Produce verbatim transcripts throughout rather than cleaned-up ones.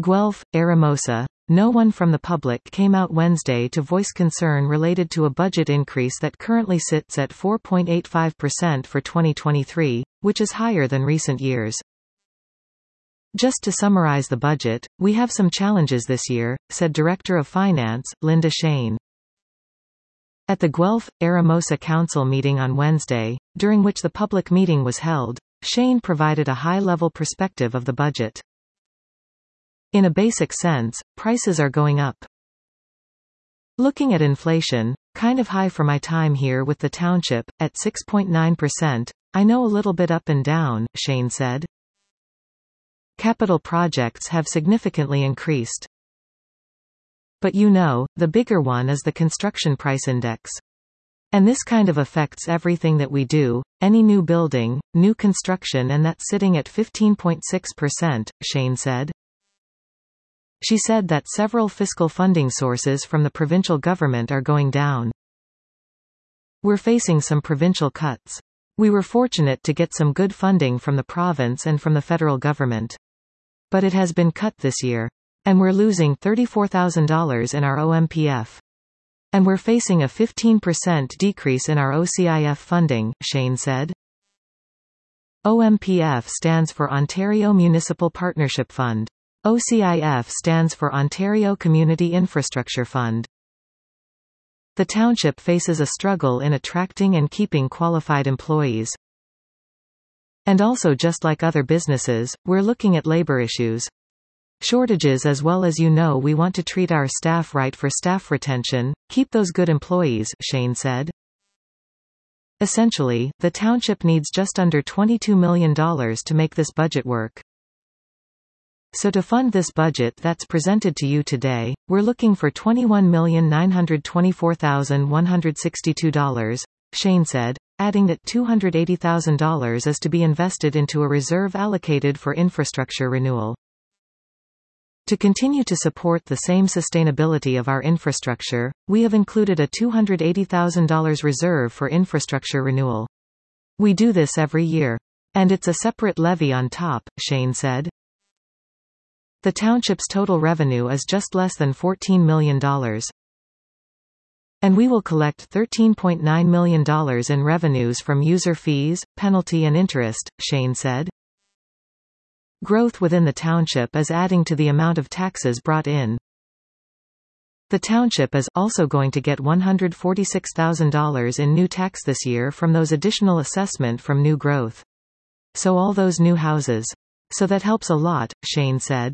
Guelph, Eramosa. No one from the public came out Wednesday to voice concern related to a budget increase that currently sits at four point eight five percent for twenty twenty-three, which is higher than recent years. Just to summarize the budget, we have some challenges this year, said Director of Finance, Linda Shane. At the Guelph, Eramosa Council meeting on Wednesday, during which the public meeting was held, Shane provided a high-level perspective of the budget. In a basic sense, prices are going up. Looking at inflation, kind of high for my time here with the township, at six point nine percent, I know a little bit up and down, Shane said. Capital projects have significantly increased. But you know, the bigger one is the construction price index. And this kind of affects everything that we do, any new building, new construction, and that's sitting at fifteen point six percent, Shane said. She said that several fiscal funding sources from the provincial government are going down. We're facing some provincial cuts. We were fortunate to get some good funding from the province and from the federal government. But it has been cut this year. And we're losing thirty-four thousand dollars in our O M P F. And we're facing a fifteen percent decrease in our O C I F funding, Shane said. O M P F stands for Ontario Municipal Partnership Fund. O C I F stands for Ontario Community Infrastructure Fund. The township faces a struggle in attracting and keeping qualified employees. And also, just like other businesses, we're looking at labor issues. Shortages as well. As you know, we want to treat our staff right for staff retention, keep those good employees, Shane said. Essentially, the township needs just under twenty-two million dollars to make this budget work. So to fund this budget that's presented to you today, we're looking for twenty-one million nine hundred twenty-four thousand one hundred sixty-two dollars, Shane said, adding that two hundred eighty thousand dollars is to be invested into a reserve allocated for infrastructure renewal. To continue to support the same sustainability of our infrastructure, we have included a two hundred eighty thousand dollars reserve for infrastructure renewal. We do this every year. And it's a separate levy on top, Shane said. The township's total revenue is just less than fourteen million dollars. And we will collect thirteen point nine million dollars in revenues from user fees, penalty and interest, Shane said. Growth within the township is adding to the amount of taxes brought in. The township is also going to get one hundred forty-six thousand dollars in new tax this year from those additional assessment from new growth. So all those new houses. So that helps a lot, Shane said.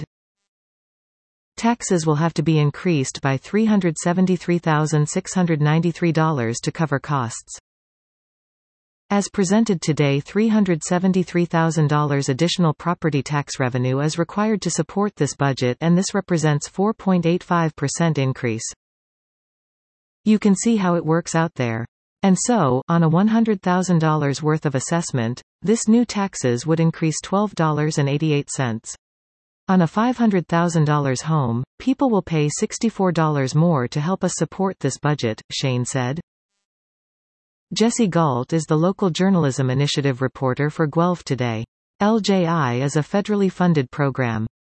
Taxes will have to be increased by three hundred seventy-three thousand six hundred ninety-three dollars to cover costs. As presented today, three hundred seventy-three thousand dollars additional property tax revenue is required to support this budget, and this represents four point eight five percent increase. You can see how it works out there. And so, on a one hundred thousand dollars worth of assessment, this new taxes would increase twelve dollars and eighty-eight cents. On a five hundred thousand dollars home, people will pay sixty-four dollars more to help us support this budget, Shane said. Jesse Galt is the local journalism initiative reporter for Guelph Today. L J I is a federally funded program.